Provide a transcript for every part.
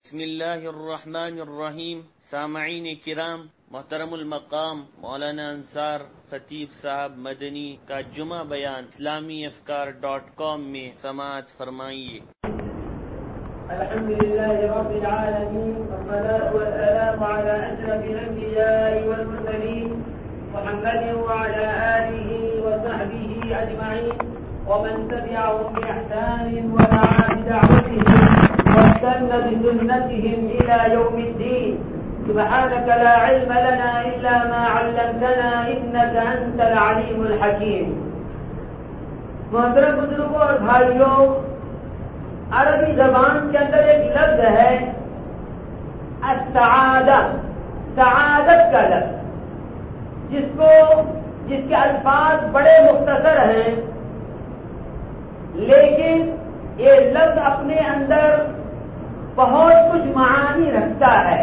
بسم اللہ الرحمن الرحیم. سامعین کرام، محترم المقام مولانا انصار خطیب صاحب مدنی کا جمعہ بیان اسلامیافکار.com میں سماعت فرمائیے. الحمد لله رب العالمين، والصلاة والسلام على أشرف الأنبياء والمرسلين محمد وعلى آله وصحبه أجمعين ومن تبعهم بإحسان ودعا بدعوتهم واستنى بسنتهم إلى يوم الدين. سبحانك لا علم لنا إلا ما علمتنا إنك أنت العليم الحكيم. محترم بزرگوں اور بھائیوں، عربی زبان کے اندر ایک لفظ ہے السعادہ، سعادت کا لفظ، جس کے الفاظ بڑے مختصر ہیں، لیکن یہ لفظ اپنے اندر بہت کچھ معانی رکھتا ہے.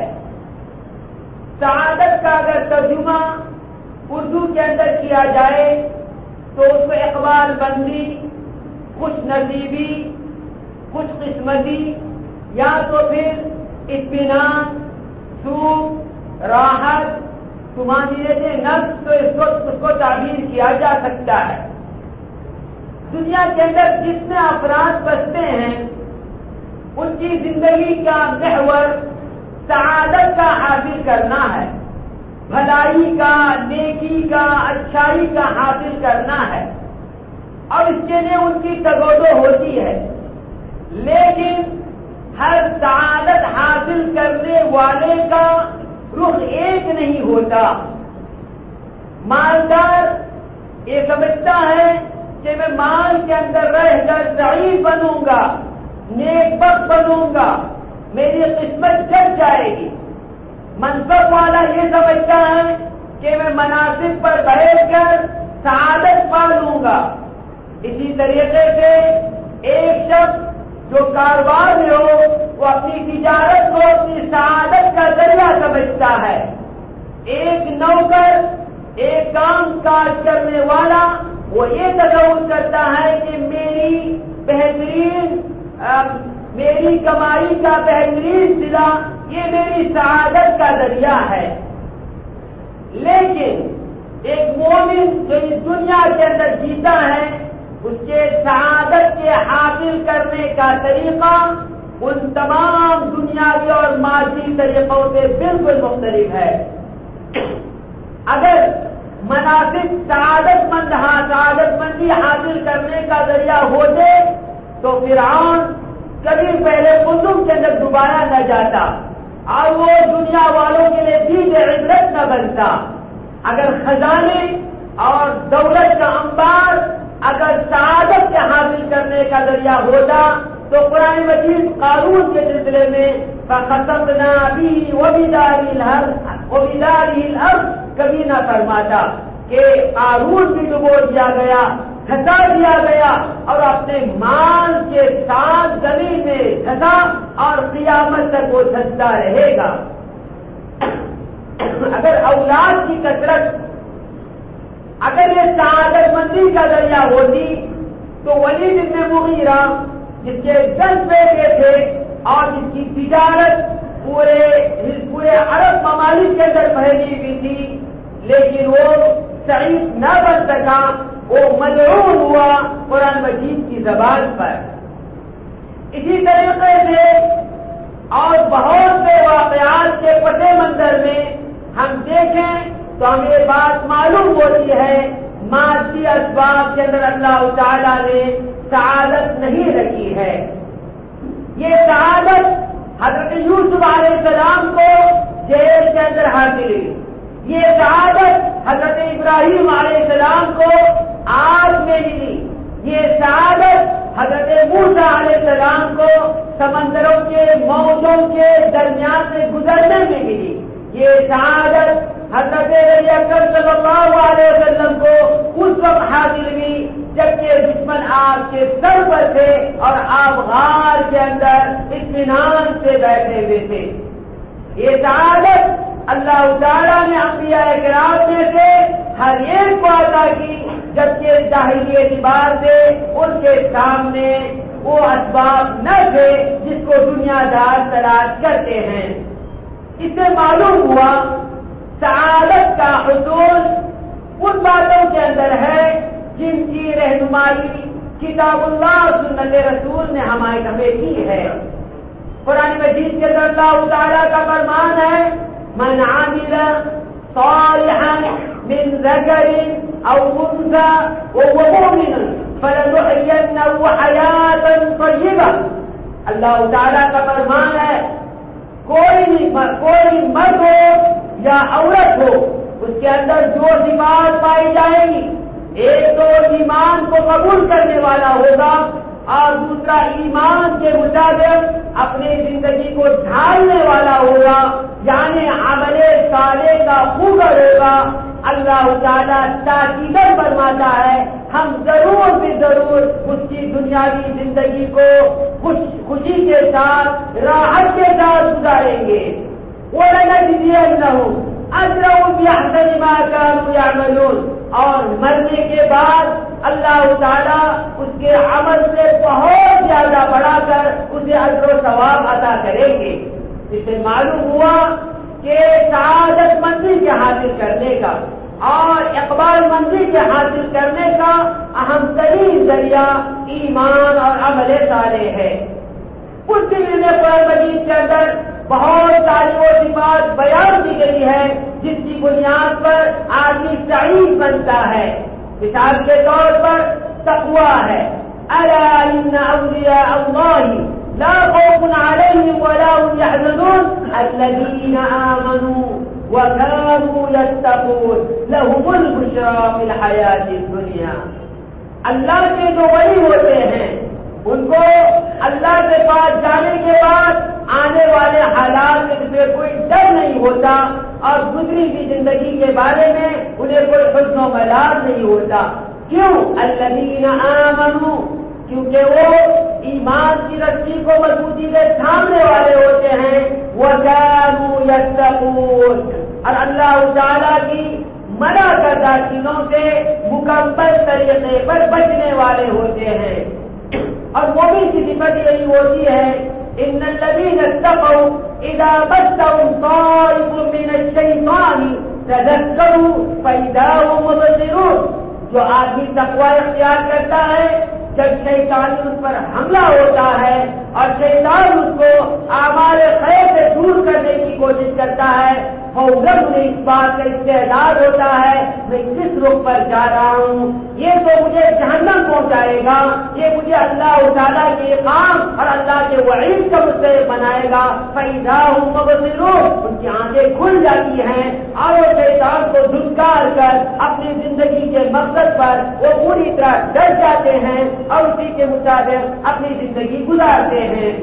سعادت کا اگر ترجمہ اردو کے اندر کیا جائے تو اس کو اقبال بندی، خوش نصیبی، خوش قسمتی، یا تو پھر اطمینان، سکون، راحت، طمانینۃ نفس، تو اس کو تعبیر کیا جا سکتا ہے. دنیا کے اندر جتنے افراد بستے ہیں ان کی زندگی کا محور سعادت کا حاصل کرنا ہے، بھلائی کا، نیکی کا، اچھائی کا حاصل کرنا ہے، اور اس کے لیے ان کی تگودو ہوتی ہے. لیکن ہر سعادت حاصل کرنے والے کا رخ ایک نہیں ہوتا. مالدار یہ سمجھتا ہے کہ میں مال کے اندر رہ کر ضعیف بنوں گا، نیک بخت بنوں گا، میری قسمت چل جائے گی. منصب والا یہ سمجھتا ہے کہ میں مناصب پر بیٹھ کر سعادت پا لوں گا. اسی طریقے سے ایک شخص جو کاروبار میں ہو وہ اپنی تجارت کو اپنی سعادت کا ذریعہ سمجھتا ہے. ایک نوکر، ایک کام کاج کرنے والا، وہ یہ تصور کرتا ہے کہ میری کمائی کا بہترین صلہ یہ میری سعادت کا ذریعہ ہے. لیکن ایک مومن جو اس دنیا کے اندر جیتا ہے، اس کے سعادت کے حاصل کرنے کا طریقہ ان تمام دنیاوی اور مادی طریقوں سے بالکل مختلف ہے. اگر مناسب سعادت مندی حاصل کرنے کا ذریعہ ہوتے تو فرعون کبھی پہلے قلزم کے اندر ڈبایا نہ جاتا اور وہ دنیا والوں کے لیے دید عبرت نہ بنتا. اگر خزانے اور دولت کا انبار اگر سعادت کے حاصل کرنے کا ذریعہ ہوتا تو قرآن مجید قارون کے سلسلے میں فَخَسَفْنَا بِهِ وَبِدَارِهِ الْأَرْضِ کبھی نہ فرماتا کہ قارون بھی ڈبو دیا گیا، دھسا دیا گیا، اور اپنے مال کے ساتھ زمین میں دھسا اور قیامت تک وہ دھستا رہے گا. اگر اولاد کی کثرت اگر یہ سعادت مندی کا ذریعہ ہوتی تو ولید بن مغیرہ جس کے 10 بیٹے تھے اور جس کی تجارت پورے عرب ممالک کے اندر پھیلی ہوئی تھی، لیکن وہ سعید نہ بن سکا، وہ ملعون ہوا قرآن مجید کی زبان پر. اسی طریقے سے اور بہت سے واقعات کے پس منظر میں ہم دیکھیں تو ہمیں بات معلوم ہوتی ہے مادی اسباب کے اندر اللہ تعالیٰ نے سعادت نہیں رکھی ہے. یہ سعادت حضرت یوسف علیہ السلام کو جیل کے اندر حاصل ہوئی، یہ سعادت حضرت ابراہیم علیہ السلام کو آگ میں ملی، یہ سعادت حضرت موسیٰ علیہ السلام کو سمندروں کے موجوں کے درمیان سے گزرنے میں ملی، یہ سعادت حضرت نبی اکرم صلی اللہ علیہ وسلم کو اس وقت حاصل ہوئی جبکہ دشمن آپ کے سر پر تھے اور آپ غار کے اندر اطمینان سے بیٹھے ہوئے تھے. یہ سعادت اللہ تعالیٰ نے انبیاء کرام میں سے ہر ایک کو عطا کی، جبکہ ظاہری اعتبار سے ان کے سامنے وہ اسباب نہ تھے جس کو دنیا دار تلاش کرتے ہیں۔ اس سے معلوم ہوا سعادت کا حصول ان باتوں کے اندر ہے جن کی رہنمائی کتاب اللہ اور سنت رسول نے ہمیں کی ہے۔ قرآن مجید کے اندر اللہ تعالیٰ کا فرمان ہے من عمل صالحا من ذکر او انثى وهو مؤمن فلنحيينه حیاتا طیبہ۔ اللہ تعالیٰ کا فرمان ہے کوئی مرد ہو یا عورت ہو، اس کے اندر جو صفات پائی جائے گی، ایک تو ایمان کو قبول کرنے والا ہوگا اور دوسرا ایمان کے مطابق اپنی زندگی کو ڈھالنے والا ہوگا، یعنی عمل صالح کا خوگر ہوگا۔ اللہ تعالیٰ تاکیدن فرماتا ہے ہم ضرور بھی ضرور اس کی دنیاوی زندگی کو خوشی کے ساتھ راحت کے ساتھ گزاریں گے۔ وَلَنَجْزِيَنَّهُمْ أَجْرَهُمْ بِأَحْسَنِ مَا كَانُوا يَعْمَلُونَ، اور مرنے کے بعد اللہ تعالیٰ اس کے عمل سے بہت زیادہ بڑھا کر اسے اجر و ثواب عطا کریں گے۔ اس سے معلوم ہوا کہ سعادت مندی کے حاصل کرنے کا اور اقبال مندی کے حاصل کرنے کا اہم ترین ذریعہ ایمان اور عمل صالح ہے۔ اس دل میں قرآن مجید کے اندر بہت ساری وہ صفات بیان کی گئی ہے جس کی بنیاد پر آدمی سعید بنتا ہے۔ مثال کے طور پر تقویٰ ہے، الا ان اولیاء اللہ لا خوف علیہم ولا هم يحزنون الذین آمنوا وكانوا يتقون لهم البشرى في الحیاة الدنیا۔ اللہ کے جو ولی ہوتے ہیں ان کو اللہ کے پاس جانے کے بعد آنے والے حالات سے کوئی ڈر نہیں ہوتا اور گزری کی زندگی کے بارے میں انہیں کوئی حزن و ملال نہیں ہوتا۔ کیوں؟ الذین آمنوا، کیونکہ وہ ایمان کی رسی کو مضبوطی سے تھامنے والے ہوتے ہیں۔ وَكَانُوا يَتَّقُونَ، اور اللہ تعالیٰ کی منع کردہ چیزوں سے مکمل طریقے پر بچنے والے ہوتے ہیں۔ اور مومن کی صفت یہی ہوتی ہے ان الذین اتقوا اذا مسهم طائف من الشیطان تذکروا فاذا هم مبصرون، جو آدمی تقوی اختیار کرتا ہے جب شیطان اس پر حملہ ہوتا ہے اور شیطان اس کو اعمال خیر سے دور کرنے کی کوشش کرتا ہے، فوراً انہیں اس بات کا استعداد ہوتا ہے میں کس رخ پر جا رہا ہوں، یہ تو مجھے جہنم پہنچائے گا، یہ مجھے اللہ تعالیٰ کے کام اور اللہ کے وعید کا مستحق بنائے گا۔ فَإِذَا هُمْ مُبْصِرُونَ، ان کی آنکھیں کھل جاتی ہیں اور وہ شیطان کو دھتکار کر اپنی زندگی کے مقصد پر وہ پوری طرح ڈر جاتے ہیں اور اسی کے مطابق اپنی زندگی گزارتے ہیں۔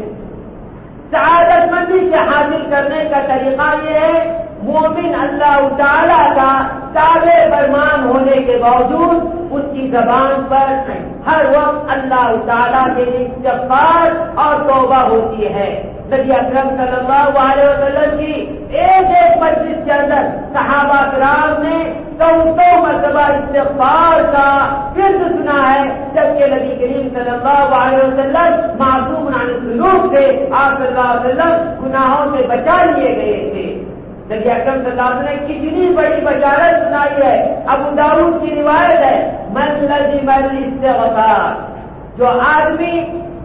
سعادت مندی سے حاصل کرنے کا طریقہ یہ ہے مومن اللہ تعالیٰ کا تابع فرمان ہونے کے باوجود اس کی زبان پر ہر وقت اللہ تعالیٰ کے استغفار اور توبہ ہوتی ہے۔ نبی اکرم صلی اللہ علیہ وسلم کی ایک مجلس کے اندر صحابہ کرام نے 100 مرتبہ استغفار کا ورد سنا ہے، جبکہ نبی کریم صلی اللہ علیہ وسلم معصوم عن الذنوب سے آپ صلی اللہ علیہ وسلم گناہوں سے بچا لیے گئے تھے۔ نبی اکرم صلی اللہ علیہ وسلم نے کتنی بڑی بشارت سنائی ہے۔ ابو داؤد کی روایت ہے من لزم الاستغفار، جو آدمی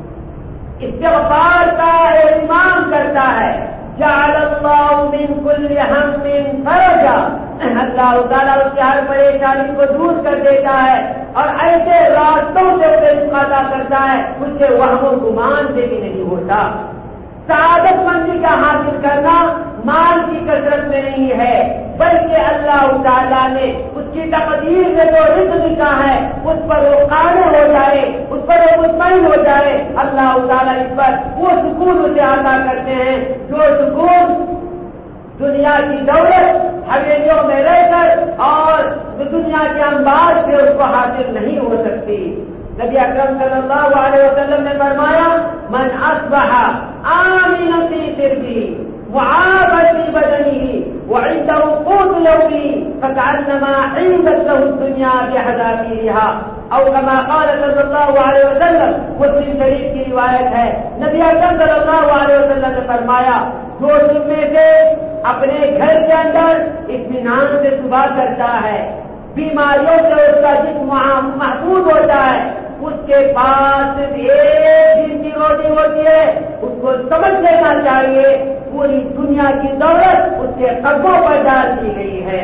استغفار کا اہتمام کرتا ہے جعل اللہ من کل ہم فرجا، اللہ تعالیٰ اس کی ہر پریشانی کو دور کر دیتا ہے اور ایسے راستوں سے اسے مقابلہ کرتا ہے اس سے وہم و گمان سے بھی نہیں ہوتا۔ سعادت مندی کا حاصل کرنا مال کی کثرت میں نہیں ہے، بلکہ اللہ تعالیٰ نے اس کی تقدیر میں جو رزق لکھا ہے اس پر وہ قانع ہو جائے، اس پر وہ مطمئن ہو جائے، اللہ تعالیٰ اس پر وہ سکون اسے عطا کرتے ہیں جو سکون دنیا کی دولت حویلیوں میں رہ کر اور دنیا کے انبار سے اس کو حاصل نہیں ہو سکتی۔ نبی اکرم صلی اللہ علیہ وسلم نے فرمایا من اصبح آمنا فی سربی وعافا فی بدنہ وعنده قوت یومہ فکأنما حیزت له الدنیا بحذافیرها، اور کما قال صلی اللہ علیہ وسلم، مسلم شریف کی روایت ہے، نبی اکرم صلی اللہ علیہ وسلم نے فرمایا جو تم میں سے اپنے گھر کے اندر اطمینان سے صبح کرتا ہے، بیماریوں سے اس کا جسم محفوظ ہوتا ہے، اس کے پاس صرف ایک دن کی روٹی ہوتی ہے، اس کو سمجھ لینا چاہیے پوری دنیا کی دولت اس کے قدموں پر ڈال دی گئی ہے۔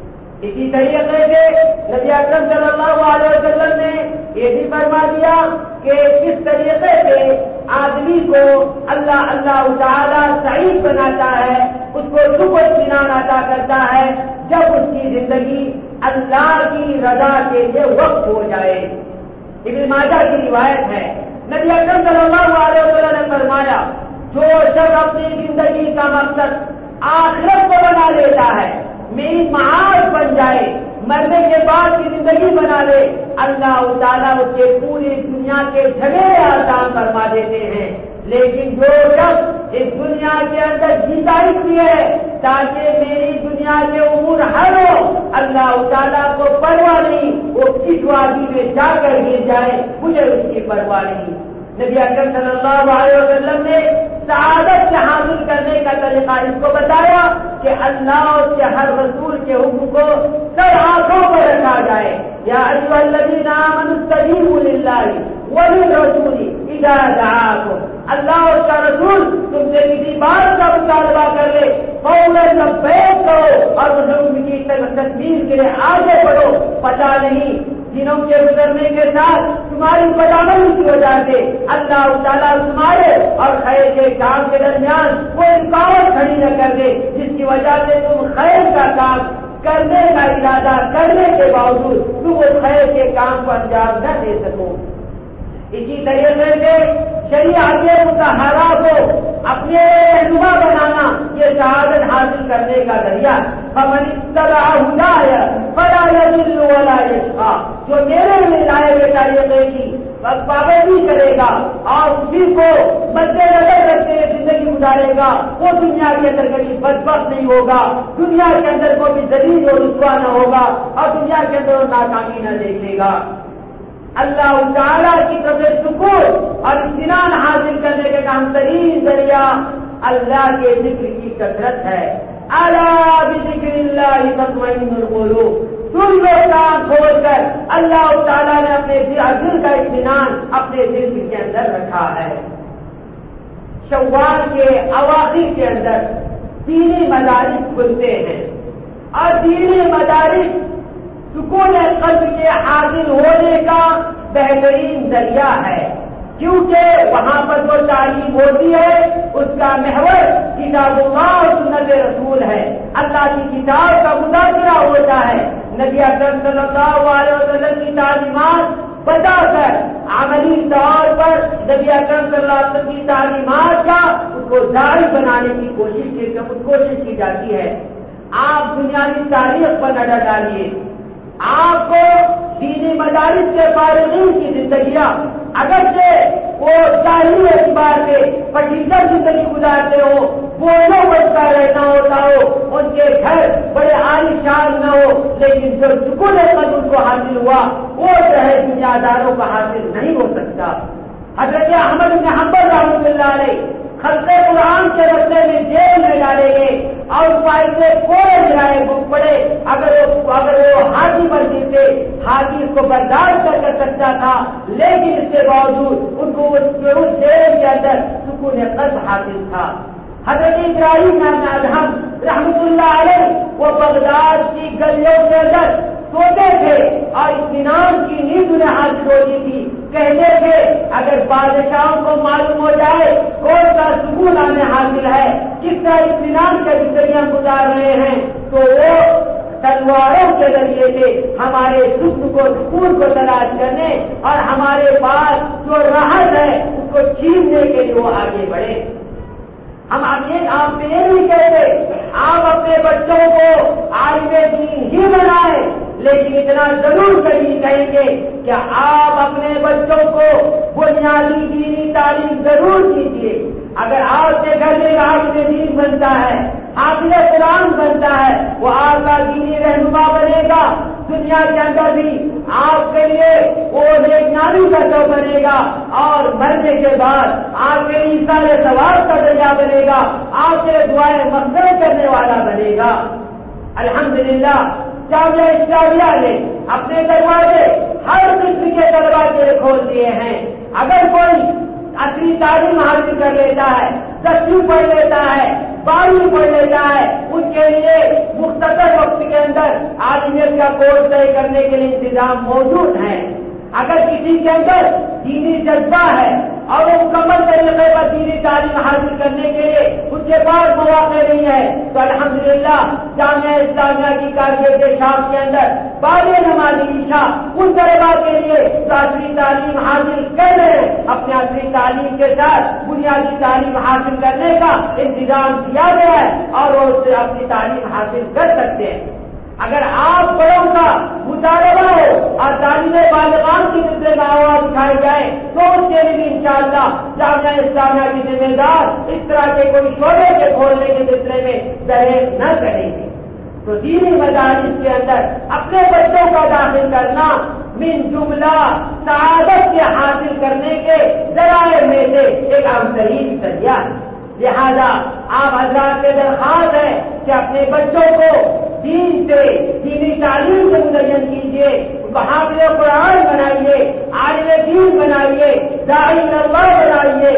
اسی طریقے سے نبی اکرم صلی اللہ علیہ وسلم نے یہ بھی فرما دیا کہ کس طریقے سے آدمی کو اللہ تعالیٰ سعید بناتا ہے، اس کو سکھ و اطمینان عطا کرتا ہے جب اس کی زندگی اللہ کی رضا کے لیے وقف ہو جائے۔ ابن ماجہ کی روایت ہے، نبی اکرم صلی اللہ علیہ وسلم نے فرمایا جو شخص اپنی زندگی کا مقصد آخرت کو بنا لیتا ہے، میری معاش بن جائے، مرنے کے بعد کی زندگی بنا لے، اللہ تعالیٰ اس کے پوری دنیا کے جھگڑے آسان فرما دیتے ہیں۔ لیکن جو شخص اس دنیا کے اندر جیتا اس لیے تاکہ میری دنیا کے امور حل ہو، اللہ تعالیٰ کو پرواہ نہیں، وہ کس وادی میں جا کر گر جائے مجھے اس کی پرواہ نہیں۔ نبی اکرم صلی اللہ علیہ وسلم نے سعادت سے حاصل کرنے کا طریقہ اس کو بتایا کہ اللہ اور کے ہر رسول کے حکم کو سر آنکھوں پر رکھا جائے۔ یا ایھا الذین آمنوا استجیبوا للہ وللرسول اذا دعاکم، اللہ اور کا رسول تم سے کسی بات کا مطالبہ کر لے فوراً لبیک کرو اور اس حکم کی تکمیل کے لیے آگے بڑھو۔ پتہ نہیں دنوں کے گزرنے کے ساتھ تمہاری بدعملی کی وجہ سے اللہ تعالیٰ تمہارے اور خیر کے کام کے درمیان کوئی رکاوٹ کھڑی نہ کر دے جس کی وجہ سے تم خیر کا کام کرنے کا ارادہ کرنے کے باوجود تم اس خیر کے کام کو انجام نہ دے سکو۔ اسی طریقے سے شریعت مطہرہ کو اپنے رہنما بنانا یہ سعادت حاصل کرنے کا ذریعہ۔ فمن اتبع ہدایا فلا یضل ولا یشقی، جو میرے لائے ہوئے طریقے کی پابندی کرے گا اور اسی کو مد نظر رکھتے ہوئے زندگی گزارے گا، وہ دنیا کے اندر کبھی بدبخت نہیں ہوگا، دنیا کے اندر کوئی ذلیل اور رسوا نہ ہوگا اور دنیا کے اندر ناکامی نہ دیکھے گا۔ اللہ تعالیٰ کی طرف سے سکون اور اطمینان حاصل کرنے کا بہترین ذریعہ اللہ کے ذکر کی کثرت ہے۔ الا بذکر اللہ تطمئن القلوب، سن لو کان کھول کر، اللہ تعالیٰ نے اپنے دل کا اطمینان اپنے دل کے اندر رکھا ہے۔ شوال کے اواخر کے اندر دینی مدارس کھلتے ہیں اور دینی مدارس سکون قلب کے حاصل ہونے کا بہترین ذریعہ ہے، کیونکہ وہاں پر جو تعلیم ہوتی ہے اس کا محور کتاب اللہ اور سنت رسول ہے، اللہ کی کتاب کا مذاکرہ ہوتا ہے، نبی اکرم صلی اللہ علیہ وسلم کی تعلیمات بتا کر عملی طور پر نبی اکرم صلی اللہ علیہ وسلم کی تعلیمات کا اس کو ظاہر بنانے کی کوشش کی جاتی ہے۔ آپ دنیاوی تاریخ پر نظر ڈالیے، آپ کو دینی مدارس کے فارغین کی زندگیاں اگرچہ وہ ظاہری اعتبار سے پٹیدہ زندگی گزارتے ہو، بولنا بچتا رہنا ہوتا ہو، ان کے گھر بڑے عالی شان نہ ہو، لیکن جو سکون قلب ان کو حاصل ہوا وہ جو ہے دنیا داروں کو حاصل نہیں ہو سکتا۔ حضرت احمد بن حنبل رحمۃ اللہ علیہ خلق قرآن کے رستے میں جیل میں ڈالے گئے اور فائل سے کوڑے گرائے پڑے، اگر وہ ہاتھی پر گرتے ہاتھی اس کو برداشت کر سکتا تھا، لیکن اس کے باوجود ان کو اس جیل کے اندر سکون قلب حاصل تھا۔ حضرت ابراہیم ادہم رحمۃ اللہ علیہ وہ بغداد کی گلیوں کے اندر سوتے تھے اور اطمینان کی نیند انہیں حاصل ہوتی تھی، کہتے تھے اگر بادشاہوں کو معلوم ہو جائے کون سا سکون ہمیں حاصل ہے، کس طرح اطمینان کی زندگیاں گزار رہے ہیں، تو وہ تلواروں کے ذریعے سے ہمارے سکون کو تلاش کرنے اور ہمارے پاس جو راحت ہے اس کو چھیننے کے لیے وہ آگے بڑھے۔ ہم آپ یہ نہیں کہتے آپ اپنے بچوں کو عالم دین ہی بنائیں، لیکن اتنا ضرور کہیں گے کہ آپ اپنے بچوں کو بنیادی دینی تعلیم ضرور دیجیے۔ اگر آپ کے گھر میں عالم دین بنتا ہے، حافظ قرآن بنتا ہے، وہ آپ کا دینی رہنما بنے گا، دنیا کے اندر بھی آپ کے لیے وہ ایک نامی کا جو بنے گا، اور مرنے کے بعد آپ کے لیے سارے ثواب کا ذریعہ بنے گا، آپ کے لیے دعائیں مغفرت کرنے والا بنے گا۔ الحمدللہ جامعہ اسلامیہ نے اپنے دروازے ہر قسم کے طلبا کے لیے کھول دیے ہیں۔ اگر کوئی اصلی تعلیم حاصل کر لیتا ہے، 10ویں پڑھ لیتا ہے، 12ویں پڑھ لیتا ہے، ان کے لیے مختصر وقت کے اندر عالمیت کا کورس طے کرنے کے لیے انتظام موجود ہے۔ اگر کسی کے اندر دینی جذبہ ہے اور وہ مکمل طریقے پر دینی تعلیم حاصل کرنے کے لیے اس کے پاس مواقع نہیں ہے، تو الحمدللہ جامعہ اسلامیہ کی کارکردگی شام کے اندر بعد نماز عشاء ان طلبا کے لیے جو اصلی تعلیم حاصل کر رہے ہیں، اپنے اصلی تعلیم کے ساتھ بنیادی تعلیم حاصل کرنے کا انتظام کیا گیا ہے، اور وہ اس سے اپنی تعلیم حاصل کر سکتے ہیں۔ اگر آپ بڑوں کا مطالبہ ہو اور تعلیم بالغان کی سلسلے میں آواز اٹھائی جائے تو اس کے لیے بھی انشاءاللہ جامعہ اسلامیہ کی ذمہ دار اس طرح کے کوئی شعبے کے کھولنے کے سلسلے میں پرہیز نہ کریں گے۔ تو دینی مدارس کے اندر اپنے بچوں کا داخل کرنا من جملہ سعادت کے حاصل کرنے کے ذرائع میں سے ایک اہم ترین ذریعہ ہے۔ لہذا آپ حضرات سے درخواست ہے کہ اپنے بچوں کو دین سے، دینی تعلیم سے مزین کیجیے، حافظ قرآن بنائیے، عالم دین بنائیے، داعی اللہ بنائیے،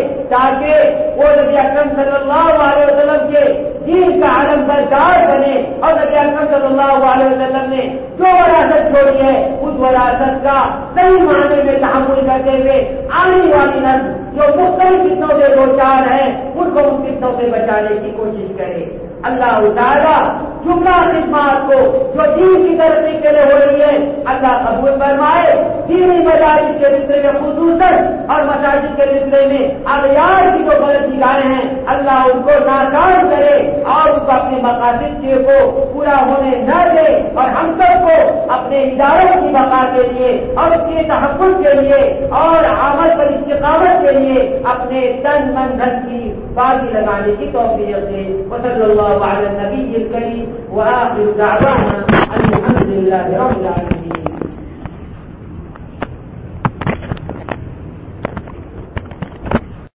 تاکہ وہ نبی اکرم صلی اللہ علیہ وسلم کے دین کا علم بردار بنے، اور نبی اکرم صلی اللہ علیہ وسلم نے جو وراثت چھوڑی ہے اس وراثت کا صحیح معنی میں تحمل کرتے ہوئے آنے والی نسل جو مختلف فتنوں سے دو چار ہے ان کو ان فتنوں سے بچانے کی کوشش کرے۔ اللہ تعالیٰ جملہ خدمات کو جو دین کی ترقی کے لیے ہو رہی ہے اللہ قبول فرمائے، دینی مدارس کے سلسلے میں خصوصاً اور مساجد کے سلسلے میں اغیار کی جو غلطی گائے ہیں اللہ ان کو ناکام کرے اور ان کو اپنے مقاصد کے کو پورا ہونے نہ دے، اور ہم سب کو اپنے اداروں کی بقا کے لیے اور اس کے تحفظ کے لیے اور عمل پر استقامت کے لیے اپنے تن من دھن کی بازی لگانے کی توفیق دے۔ وصلی اللہ علی النبی الکریم وآخر دعوانا الحمد للہ رب العالمین۔